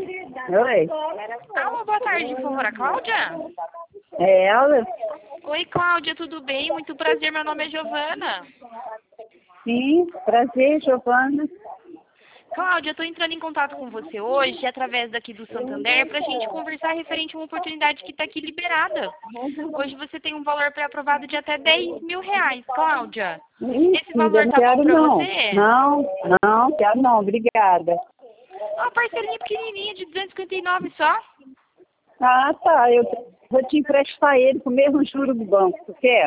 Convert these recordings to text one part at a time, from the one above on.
Oi. Alô, boa tarde, por favor, a Cláudia? É ela? Oi, Cláudia, tudo bem? Muito prazer, meu nome é Giovana. Sim, prazer, Giovana. Cláudia, eu estou entrando em contato com você hoje, através daqui do Santander, para a gente conversar referente a uma oportunidade que está aqui liberada. Hoje você tem um valor pré-aprovado de até R$ 10.000, Cláudia. Esse valor tá bom para você? Não, quero não, obrigada. Uma parcelinha pequenininha de 259 só. Ah, tá, eu vou te emprestar ele com o mesmo juro do banco, tu quer?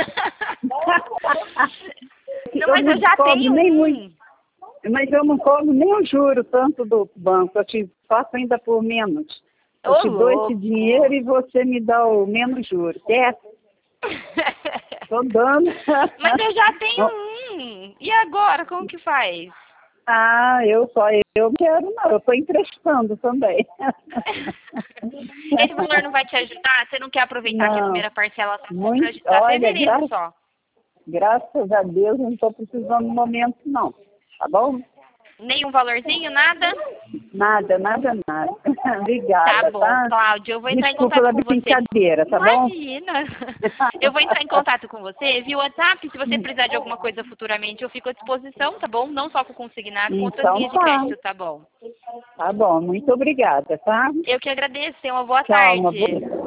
Não, mas eu já tenho um. Mas eu não cobro nem o juro tanto do banco, eu te faço ainda por menos. Eu te dou esse dinheiro e você me dá o menos juro, quer? Tô dando. Mas eu já tenho um. E agora, como que faz? Ah, eu quero não, eu tô emprestando também. Esse valor não vai te ajudar? Você não quer aproveitar que a primeira parcela está para fevereiro só? Graças a Deus, não estou precisando no momento não, tá bom? Nenhum valorzinho, nada? Nada. Obrigada, tá bom, Cláudia, eu vou entrar em contato com você. Brincadeira, tá bom? Imagina. Eu vou entrar em contato com você via WhatsApp. Se você precisar de alguma coisa futuramente, eu fico à disposição, tá bom? Não só com consignado, com outras linhas de crédito, tá bom? Tá bom, muito obrigada, tá? Eu que agradeço. Tenha uma boa Tchau, tarde.